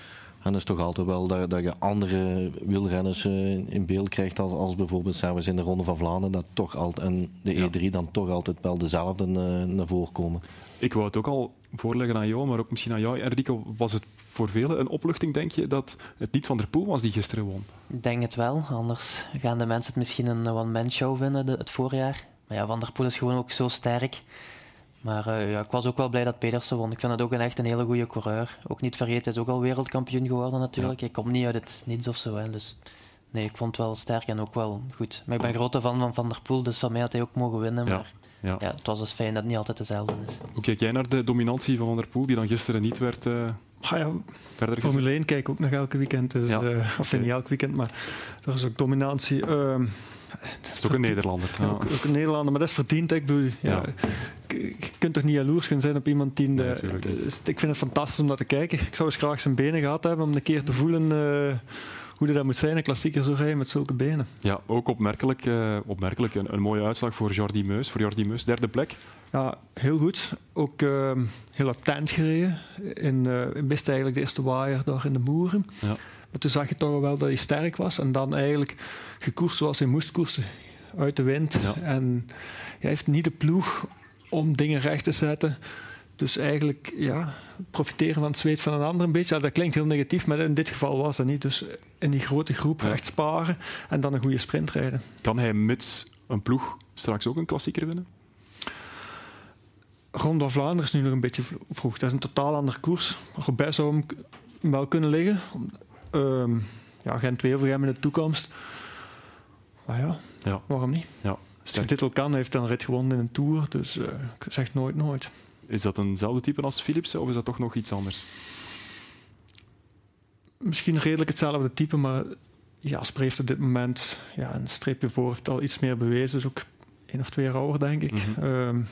En dat is toch altijd wel dat je andere wielrenners in beeld krijgt als bijvoorbeeld zelfs in de Ronde van Vlaanderen, dat toch altijd, en de E3 dan toch altijd wel dezelfde naar voren komen. Ik wou het ook al voorleggen aan jou, maar ook misschien aan jou, Enrico. Was het voor velen een opluchting, denk je, dat het niet Van der Poel was die gisteren won? Ik denk het wel, anders gaan de mensen het misschien een one-man show vinden het voorjaar. Maar ja, Van der Poel is gewoon ook zo sterk. Maar ik was ook wel blij dat Pedersen won. Ik vind het ook echt een hele goede coureur. Ook niet vergeten, hij is ook al wereldkampioen geworden natuurlijk. Ja. Hij komt niet uit het niets of zo. Hè. Dus nee, ik vond het wel sterk en ook wel goed. Maar ik ben grote fan van Van der Poel, dus van mij had hij ook mogen winnen. Maar ja, het was dus fijn dat het niet altijd dezelfde is. Hoe kijk jij naar de dominantie van Van der Poel, die dan gisteren niet werd verder gezet? Formule 1 kijk ik ook nog elke weekend. Dus, of niet elk weekend, maar er is ook dominantie. Dat is ook een Nederlander. Ja. Ook een Nederlander, maar dat is verdiend. Ik bedoel, je kunt toch niet jaloers gaan zijn op iemand die... ik vind het fantastisch om naar te kijken. Ik zou eens graag zijn benen gehad hebben om een keer te voelen hoe dat moet zijn, een klassieker zo rijden met zulke benen. Ja, ook opmerkelijk een mooie uitslag voor Jordi Meus. Derde plek. Ja, heel goed. Ook heel attent gereden. Miste eigenlijk de eerste waaier daar in de Moeren. Ja. Maar toen zag je toch wel dat hij sterk was. En dan eigenlijk gekoerst zoals hij moest koersen. Uit de wind. Ja. En hij heeft niet de ploeg om dingen recht te zetten. Dus eigenlijk profiteren van het zweet van een ander een beetje. Ja, dat klinkt heel negatief, maar in dit geval was dat niet. Dus in die grote groep echt sparen en dan een goede sprint rijden. Kan hij mits een ploeg straks ook een klassieker winnen? Ronde van Vlaanderen is nu nog een beetje vroeg. Dat is een totaal andere koers. Roubaix zou hem wel kunnen liggen. Gent-Wevelgem in de toekomst. Maar waarom niet? Ja, als je dit al kan, hij heeft dan een rit gewonnen in een Tour. Dus ik zeg nooit. Is dat eenzelfde type als Philipsen of is dat toch nog iets anders? Misschien redelijk hetzelfde type, maar Jasper heeft op dit moment een streepje voor, heeft al iets meer bewezen. Dus ook 1 of 2 jaar ouder, denk ik. Mm-hmm.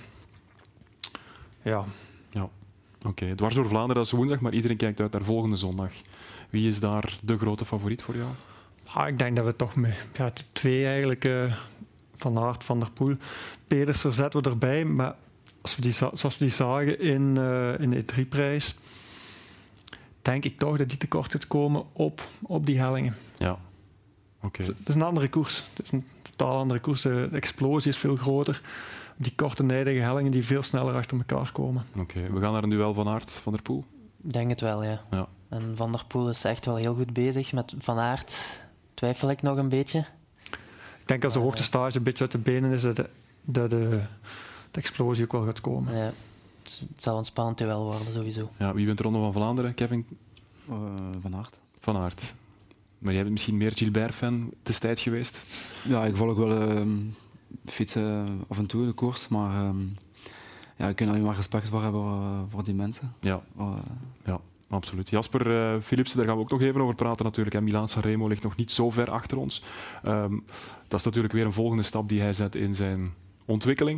Oké. Dwars door Vlaanderen, dat is woensdag, maar iedereen kijkt uit naar volgende zondag. Wie is daar de grote favoriet voor jou? Ik denk dat we toch met de 2 eigenlijk, Van Aert, Van der Poel, Pedersen zetten we erbij, maar zoals we die zagen in de E3-prijs, denk ik toch dat die tekort gaat komen op die hellingen. Ja. Oké. Het is een andere koers. Het is een totaal andere koers. De explosie is veel groter. Die korte nijdige hellingen die veel sneller achter elkaar komen. Oké. We gaan naar een duel Van Aert, Van der Poel. Ik denk het wel, ja. En Van der Poel is echt wel heel goed bezig. Met Van Aert twijfel ik nog een beetje. Ik denk als de hoogtestage een beetje uit de benen is, dat de explosie ook wel gaat komen. Ja. Het zal een spannend duel worden, sowieso. Ja, wie wint de Ronde van Vlaanderen, Kevin? Van Aert. Van Aert. Maar jij bent misschien meer Gilbert-fan destijds geweest? Ja, ik volg wel fietsen af en toe de koers, maar ik kan alleen maar respect voor hebben voor die mensen. Ja, absoluut. Jasper Philipsen, daar gaan we ook nog even over praten natuurlijk. Milaan-San Remo ligt nog niet zo ver achter ons. Dat is natuurlijk weer een volgende stap die hij zet in zijn ontwikkeling.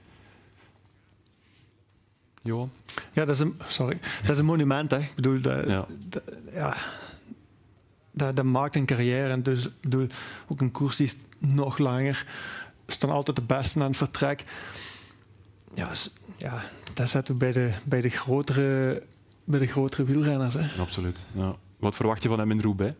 Johan? Ja, dat is een monument. Hè. Ik bedoel, dat maakt een carrière. En dus ook een koers die is nog langer. Er staan altijd de besten aan het vertrek. Dat zetten we bij de grotere wielrenners. Hè. Absoluut. Ja. Wat verwacht je van hem in Roubaix?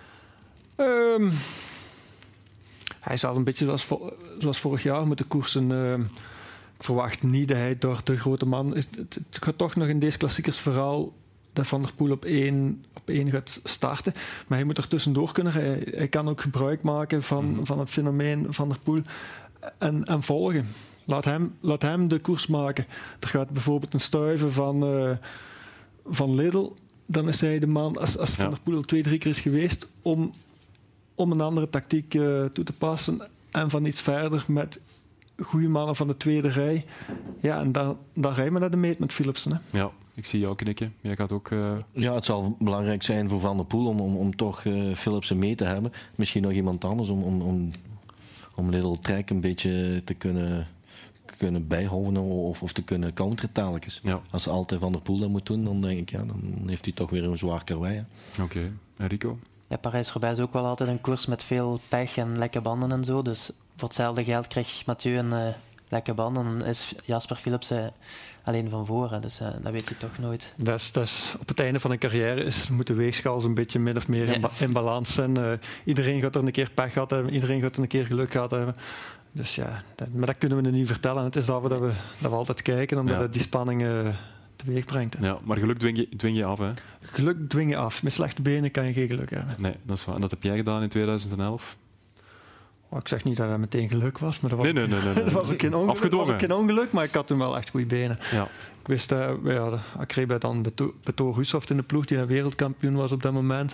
Hij zal een beetje zoals vorig jaar moeten koersen. Ik verwacht niet dat hij door de grote man is. Het gaat toch nog in deze klassiekers verhaal dat Van der Poel op één gaat starten. Maar hij moet er tussendoor kunnen. Hij kan ook gebruik maken van het fenomeen Van der Poel en volgen. Laat hem de koers maken. Er gaat bijvoorbeeld een stuiven van Lidl. Dan is hij de man, als Van der Poel 2-3 keer is geweest, om een andere tactiek toe te passen. En van iets verder met goede mannen van de tweede rij. Ja, en dan rijden we naar de meet met Philipsen. Hè. Ja, ik zie jou knikken. Jij gaat ook... Ja, het zal belangrijk zijn voor Van der Poel om toch Philipsen mee te hebben. Misschien nog iemand anders om Lidl Trek een beetje te kunnen bijhouden of te kunnen counteren telkens. Ja. Als ze altijd Van der Poel dat moet doen, dan denk ik, dan heeft hij toch weer een zwaar karwei. Oké. Enrico? Ja, Parijs-Roubaix is ook wel altijd een koers met veel pech en lekke banden en zo. Dus voor hetzelfde geld krijgt Mathieu lekke band, dan is Jasper Philipsen alleen van voren. Dus dat weet je toch nooit. Dat is, op het einde van een carrière moet de weegschaal een beetje min of meer in balans zijn. Iedereen gaat er een keer pech gehad hebben, iedereen gaat er een keer geluk gehad hebben. Dus ja, maar dat kunnen we nu niet vertellen. Het is dat we altijd kijken, omdat het die spanning teweeg brengt. Ja, maar geluk dwing je af, hè? Geluk dwing je af. Met slechte benen kan je geen geluk hebben. Nee, dat is waar. En dat heb jij gedaan in 2011? Ik zeg niet dat dat meteen geluk was, maar dat was, nee. dat was ook geen ongeluk, maar ik had toen wel echt goede benen. Ja. Ik wist, ik kreeg dan Beto Russoft in de ploeg, die wereldkampioen was op dat moment.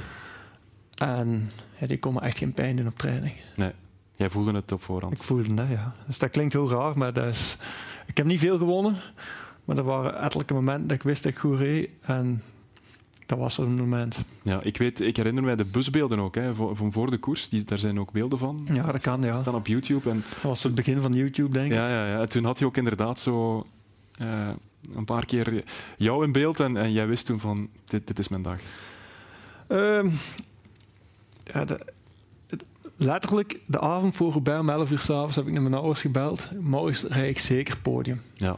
En die kon me echt geen pijn doen op training. Nee, jij voelde het op voorhand? Ik voelde dat, ja. Dus dat klinkt heel raar, maar ik heb niet veel gewonnen. Maar er waren ettelijke momenten dat ik wist dat ik goed reed. En dat was er een moment. Ja, ik herinner mij de busbeelden ook, hè, van voor de koers. Daar zijn ook beelden van. Ja, dat kan, ja. Die staan op YouTube. En dat was het begin van YouTube, denk ik. Ja. Toen had je ook inderdaad zo een paar keer jou in beeld. En jij wist toen van, dit is mijn dag. Letterlijk, de avond voor Roubaix om 11 uur 's avonds heb ik naar mijn ouders gebeld. Morgen rijd ik zeker podium. Ja.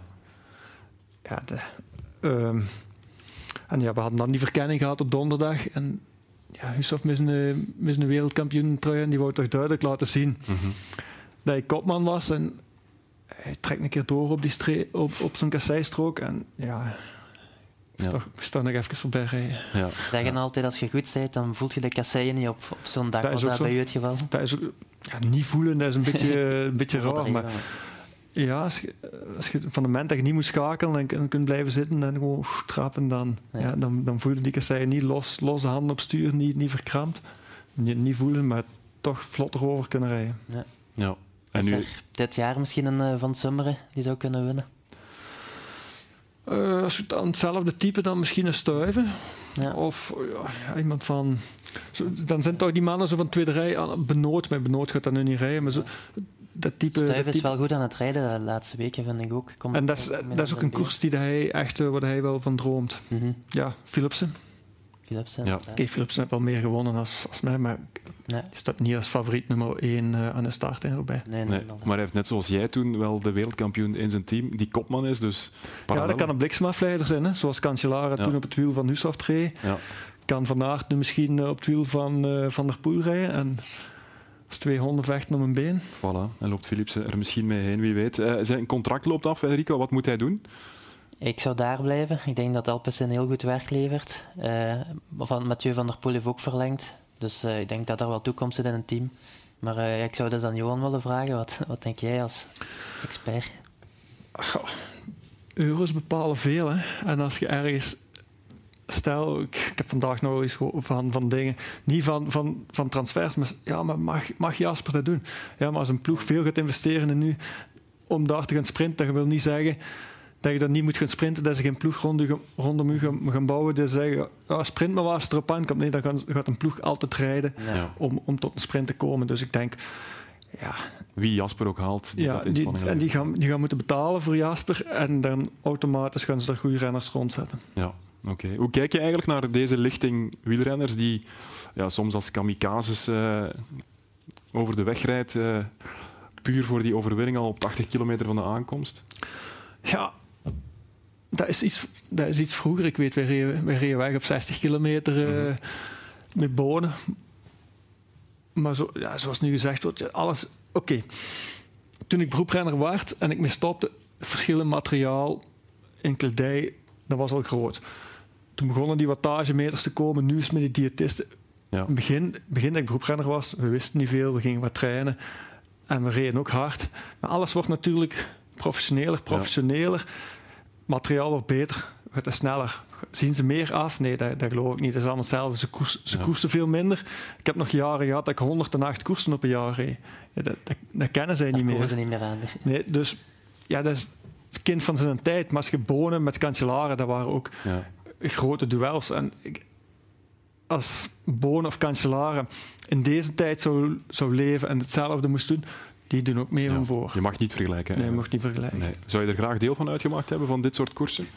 En ja, we hadden dan die verkenning gehad op donderdag. En ja, Hushoff mis een wereldkampioen trui en die wou toch duidelijk laten zien dat hij kopman was. En hij trekt een keer door op, op zo'n kasseistrook. En ja, ik sta nog even voorbij rijden. Ja. Zeggen altijd, als je goed bent, dan voelt je de kasseien niet op zo'n dag. Was dat bij u het geval? Dat is ook, niet voelen, dat is een beetje raar. Maar ja, als je van het moment dat je niet moet schakelen en kunt blijven zitten en gewoon trappen, dan voel je die kasseien niet los de handen op stuur, niet verkrampt. Niet voelen, maar toch vlotter over kunnen rijden. Ja. En nu dit jaar misschien een Van Summeren die zou kunnen winnen? Als je dan hetzelfde type, dan misschien een Stuyven. Ja. Of iemand van... Dan zijn toch die mannen zo van tweede rij. Benoot gaat dan nu niet rijden, maar zo... Stuyven is wel goed aan het rijden de laatste weken, vind ik ook. En dat is ook een koers die hij echt, waar hij wel van droomt. Ja, Philipsen. Ja. Philipsen heeft wel meer gewonnen als mij, maar hij staat niet als favoriet nummer 1 aan de start in erbij. Nee, maar hij heeft net zoals jij toen wel de wereldkampioen in zijn team, die kopman is, dus parallel. Ja, dat kan een bliksemafleider zijn, hè? Zoals Cancellara toen op het wiel van Hushoff reed. Ja. Kan Van Aert nu misschien op het wiel van der Poel rijden en... als 2 honden vechten om een been. Voilà, en loopt Philipsen er misschien mee heen, wie weet. Zijn contract loopt af, Enrico. Wat moet hij doen? Ik zou daar blijven. Ik denk dat Alpecin heel goed werk levert. Mathieu van der Poel heeft ook verlengd. Dus ik denk dat er wel toekomst zit in een team. Maar ik zou dus aan Johan willen vragen. Wat denk jij als expert? Euro's bepalen veel. Hè? En als je ergens... Stel, ik heb vandaag nog wel eens van dingen, niet van transfers, maar mag Jasper dat doen? Ja, maar als een ploeg veel gaat investeren in nu om daar te gaan sprinten, dat wil niet zeggen dat je dan niet moet gaan sprinten, dat ze geen ploeg rondom u gaan bouwen, dat ze zeggen, sprint maar waar als het erop aankomt. Nee, dan gaat een ploeg altijd rijden om tot een sprint te komen. Dus ik denk... Ja, wie Jasper ook haalt, die gaan moeten betalen voor Jasper en dan automatisch gaan ze er goede renners rondzetten. Ja. Okay. Hoe kijk je eigenlijk naar deze lichting wielrenners die soms als kamikazes over de weg rijdt, puur voor die overwinning al op 80 kilometer van de aankomst? Ja, dat is iets vroeger. Ik weet, wij reden weg op 60 kilometer met Bonen. Maar zoals nu gezegd wordt, alles... Oké. Toen ik beroeprenner werd en ik me stopte, het verschil in materiaal, in kledij, dat was al groot. Toen begonnen die wattagemeters te komen. Nu is het met die diëtisten. Ja. In het begin dat ik beroeprenner was, we wisten niet veel. We gingen wat trainen. En we reden ook hard. Maar alles wordt natuurlijk professioneler. Materiaal wordt beter. Gaat het sneller. Zien ze meer af? Nee, dat geloof ik niet. Het is allemaal hetzelfde. Ze koersen veel minder. Ik heb nog jaren gehad dat ik 108 koersen op een jaar reed. Ja, dat kennen zij niet meer. Dat ze niet meer aan. Nee, dus ja, dat is het kind van zijn tijd. Maar als je Bonen met Cancellara, dat waren ook... Ja. Grote duels. En als Bonen of Cancellara in deze tijd zou leven en hetzelfde moest doen, die doen ook meer van voor. Je mag niet vergelijken. Nee, je mag niet vergelijken. Nee. Zou je er graag deel van uitgemaakt hebben, van dit soort koersen?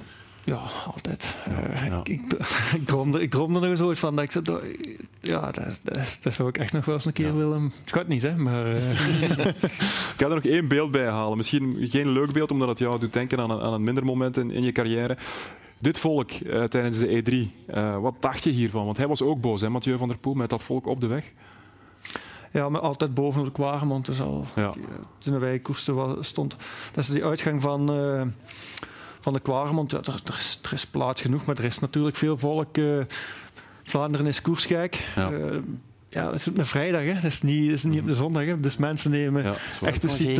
Ja, altijd. Ik droomde er zo van dat ik zo... Ja, dat zou ik echt nog wel eens een keer willen... Het gaat niet, hè, maar... Ik ga er nog 1 beeld bij halen. Misschien geen leuk beeld, omdat het jou doet denken aan een minder moment in je carrière. Dit volk tijdens de E3, wat dacht je hiervan? Want hij was ook boos, hè, Mathieu van der Poel, met dat volk op de weg. Ja, maar altijd boven de Kwaremond. Dus al toen de wijkoersen stond. Dat is die uitgang van de Kwaremond. Ja, er is plaats genoeg, maar er is natuurlijk veel volk. Vlaanderen is koersgek. Ja, het is op een vrijdag, hè. Dat is niet op de zondag. Hè. Dus mensen nemen expliciet...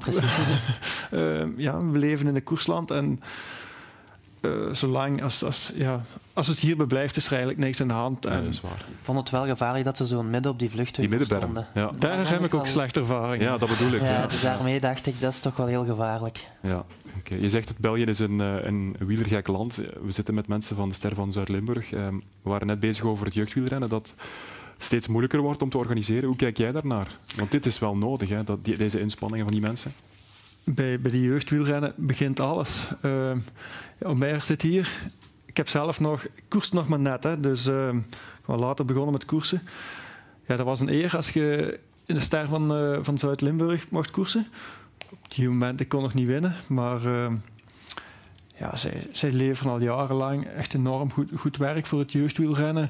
we leven in een koersland en zolang als het hierbij blijft, is er eigenlijk niks aan de hand. Ja, dat is waar. Ik vond het wel gevaarlijk dat ze zo midden op die vluchtweg stonden. Ja. Daar heb ik ook slechte ervaringen. Ja, dat bedoel ik. Ja, dus daarmee dacht ik, dat is toch wel heel gevaarlijk. Ja. Okay. Je zegt dat België is een wielergek land. We zitten met mensen van de Ster van Zuid-Limburg. We waren net bezig over het jeugdwielrennen, dat steeds moeilijker wordt om te organiseren. Hoe kijk jij daarnaar? Want dit is wel nodig, hè, deze inspanningen van die mensen. Bij die jeugdwielrennen begint alles. Omer zit hier. Ik heb zelf ik koerste nog maar net, hè, dus ik ben later begonnen met koersen. Ja, dat was een eer als je in de Ster van Zuid-Limburg mocht koersen. Op die moment, ik kon nog niet winnen, maar zij leveren al jarenlang echt enorm goed werk voor het jeugdwielrennen.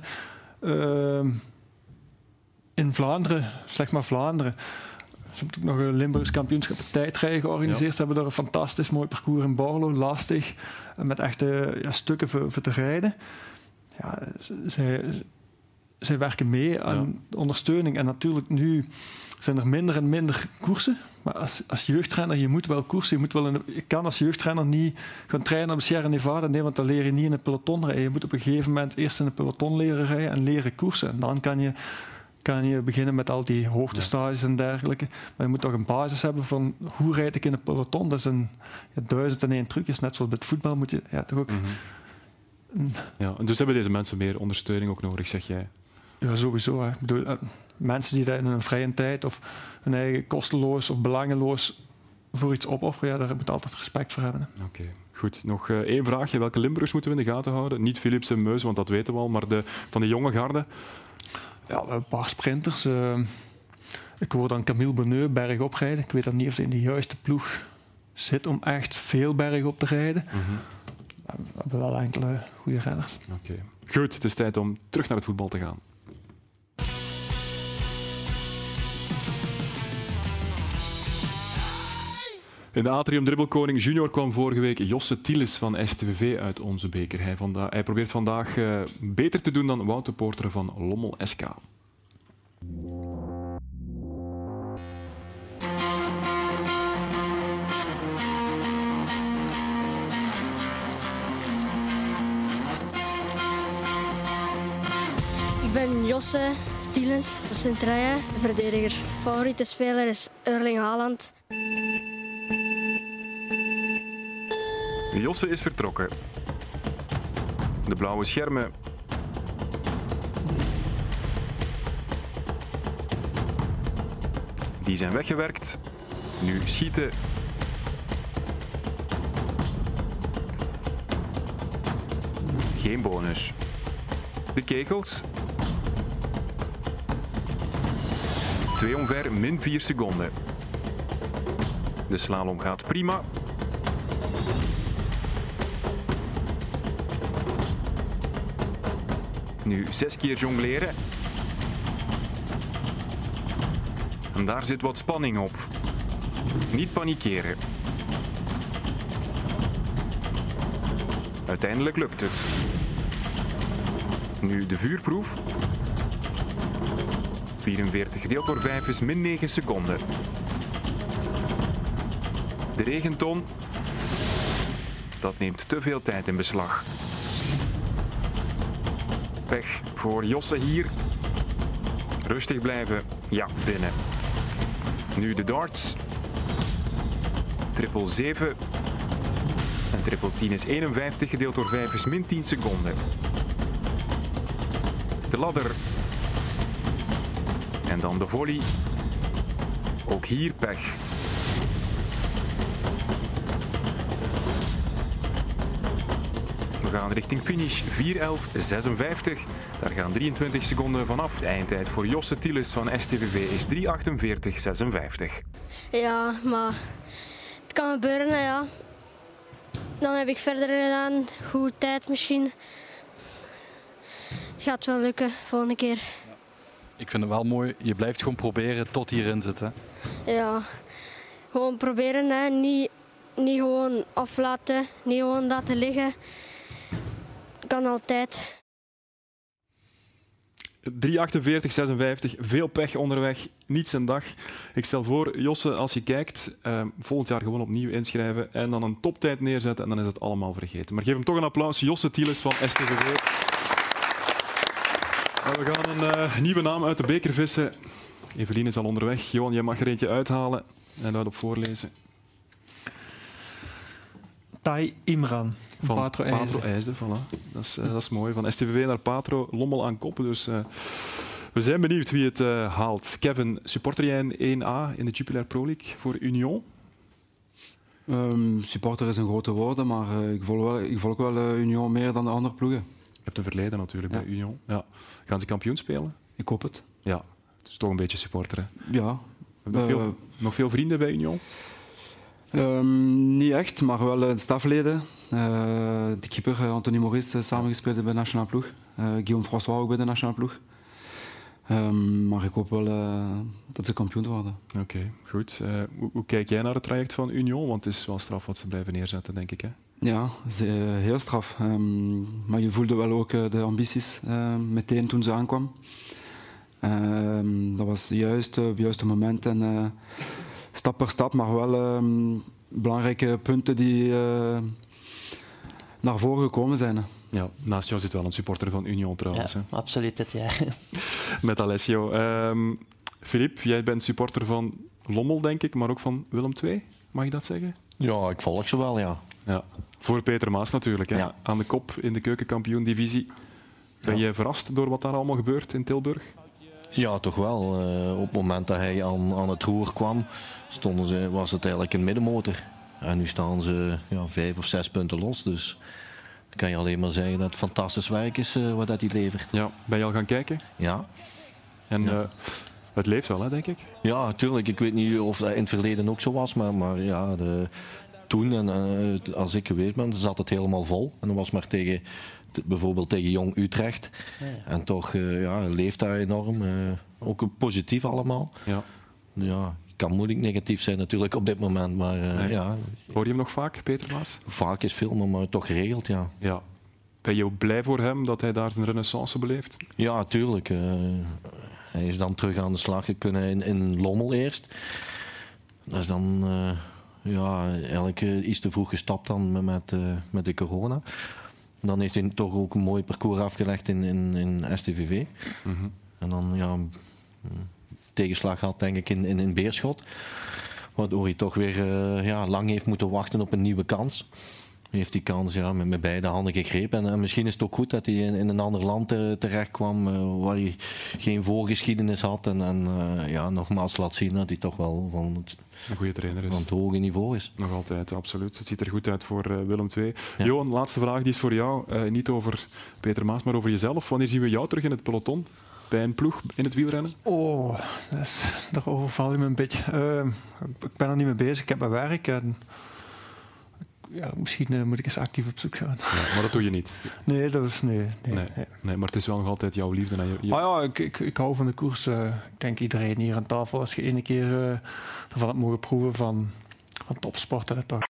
In Vlaanderen, zeg maar Vlaanderen. Ze hebben ook nog een Limburgs kampioenschap tijdrijden georganiseerd. Ze hebben daar een fantastisch mooi parcours in Borlo, lastig. Met echte stukken voor te rijden. Ja, zij werken mee aan de ondersteuning. En natuurlijk nu zijn er minder en minder koersen. Maar als jeugdrenner, je moet wel koersen. Je kan als jeugdrenner niet gaan trainen op de Sierra Nevada. Nee, want dan leer je niet in het peloton rijden. Je moet op een gegeven moment eerst in het peloton leren rijden en leren koersen. En dan kan je beginnen met al die hoogtestages en dergelijke. Maar je moet toch een basis hebben van hoe rijd ik in een peloton. Dat is 1001 trucjes. Net zoals bij het voetbal moet je toch ook... Ja, en dus hebben deze mensen meer ondersteuning ook nodig, zeg jij? Ja, sowieso. Hè. Ik bedoel, mensen die daar in hun vrije tijd of hun eigen kosteloos of belangeloos voor iets opofferen, ja, daar moet je altijd respect voor hebben. Oké, goed. Nog 1 vraagje. Welke Limburgers moeten we in de gaten houden? Niet Philips en Meus, want dat weten we al, maar van de jonge garde? Ja, een paar sprinters. Ik hoor dan Camille Bonneux bergop rijden. Ik weet dan niet of hij in de juiste ploeg zit om echt veel bergop te rijden. We hebben wel enkele goede renners. Oké. Goed, het is tijd om terug naar het voetbal te gaan. In de Atrium Dribbelkoning Junior kwam vorige week Josse Tielis van STVV uit onze beker. Hij probeert vandaag beter te doen dan Wout de Poorter van Lommel SK. Ik ben Josse Tielis, Sint-Truijen, verdediger. Favoriete speler is Erling Haaland. Josse is vertrokken. De blauwe schermen. Die zijn weggewerkt. Nu schieten. Geen bonus. De kegels. 2 omver, min 4 seconden. De slalom gaat prima. Nu 6 keer jongleren. En daar zit wat spanning op. Niet panikeren. Uiteindelijk lukt het. Nu de vuurproef. 44 gedeeld door 5 is min 9 seconden. De regenton. Dat neemt te veel tijd in beslag. Pech voor Josse hier. Rustig blijven. Ja, binnen. Nu de darts. Triple 7. En triple 10 is 51 gedeeld door 5 is min 10 seconden. De ladder. En dan de volley. Ook hier pech. gaan richting finish 4:11:56. Daar gaan 23 seconden vanaf. De eindtijd voor Josse Tielis van STVV is 3:48:56. Ja, maar het kan gebeuren, hè, ja. Dan heb ik verder gedaan, goede tijd misschien. Het gaat wel lukken, volgende keer. Ik vind het wel mooi, je blijft gewoon proberen tot hierin zitten. Ja, gewoon proberen, hè. Niet gewoon aflaten, niet gewoon laten liggen. Kan altijd. 3:48:56, veel pech onderweg, niet zijn dag. Ik stel voor, Josse, als je kijkt, volgend jaar gewoon opnieuw inschrijven en dan een toptijd neerzetten en dan is het allemaal vergeten. Maar geef hem toch een applaus, Josse Tielis van STVV. En we gaan een nieuwe naam uit de beker vissen. Evelien is al onderweg. Johan, jij mag er eentje uithalen en dat op voorlezen. Tai Imran. Van Patro IJsden. Voilà. Dat is mooi. Van STVV naar Patro, Lommel aan kop. Dus we zijn benieuwd wie het haalt. Kevin, supporter jij in 1A in de Jupiler Pro League voor Union? Supporter is een grote woord, maar ik volg wel Union meer dan de andere ploegen. Je hebt een verleden natuurlijk bij Union. Ja. Gaan ze kampioen spelen? Ik hoop het. Ja, het is toch een beetje supporter, hè? Ja. Nog veel vrienden bij Union? Niet echt, maar wel stafleden. De keeper Anthony Maurice samengespeeld bij de nationale ploeg. Guillaume François ook bij de nationale ploeg. Maar ik hoop wel dat ze kampioen worden. Oké, goed. Hoe kijk jij naar het traject van Union? Want het is wel straf wat ze blijven neerzetten, denk ik. Hè? Ja, heel straf. Maar je voelde wel ook de ambities meteen toen ze aankwam. Dat was juist op het juiste moment. En stap per stap, maar wel belangrijke punten die naar voren gekomen zijn. Ja, naast jou zit wel een supporter van Union trouwens. Ja, hè? absoluut dit jaar. Met Alessio. Philippe, jij bent supporter van Lommel, denk ik, maar ook van Willem II. Mag je dat zeggen? Ja, ik volg ze wel, ja. Ja. Voor Peter Maas natuurlijk. Hè? Ja. Aan de kop in de keukenkampioen-divisie. Ben je verrast door wat daar allemaal gebeurt in Tilburg? Ja, toch wel. Op het moment dat hij aan het roer kwam, was het eigenlijk een middenmotor. En nu staan ze 5 of 6 punten los. Dus dan kan je alleen maar zeggen dat het fantastisch werk is wat hij levert. Ja, ben je al gaan kijken? Ja. En het leeft wel, hè, denk ik? Ja, natuurlijk. Ik weet niet of dat in het verleden ook zo was, maar ja, toen, en als ik geweest ben, zat het helemaal vol. En dan was maar bijvoorbeeld tegen Jong Utrecht. Ja. En toch leeft daar enorm. Ook positief allemaal. Ja, kan moeilijk negatief zijn natuurlijk op dit moment. Maar, Hoor je hem nog vaak, Peter Maas? Vaak is veel, maar toch geregeld, ja. Ja. Ben je ook blij voor hem dat hij daar zijn renaissance beleeft? Ja, tuurlijk. Hij is dan terug aan de slag kunnen in Lommel eerst. Dat is dan eigenlijk iets te vroeg gestapt dan met de corona. Dan heeft hij toch ook een mooi parcours afgelegd in STVV. Mm-hmm. En dan tegenslag had denk ik in Beerschot. Waardoor hij toch weer lang heeft moeten wachten op een nieuwe kans. Hij heeft die kans met beide handen gegrepen. En misschien is het ook goed dat hij in een ander land terecht kwam waar hij geen voorgeschiedenis had. En nogmaals laat zien dat hij toch wel van een goede trainer is. Van het hoge niveau is. Nog altijd, absoluut. Het ziet er goed uit voor Willem II. Ja. Johan, laatste vraag, die is voor jou. Niet over Peter Maas, maar over jezelf. Wanneer zien we jou terug in het peloton? Bij een ploeg in het wielrennen? Oh, daar overval je me een beetje. Ik ben er niet mee bezig. Ik heb mijn werk en misschien moet ik eens actief op zoek gaan. Ja, maar dat doe je niet? Nee, dat is nee, maar het is wel nog altijd jouw liefde. Ik hou van de koers. Ik denk iedereen hier aan tafel, als je ene keer ervan hebt mogen proeven van topsporten, dat toch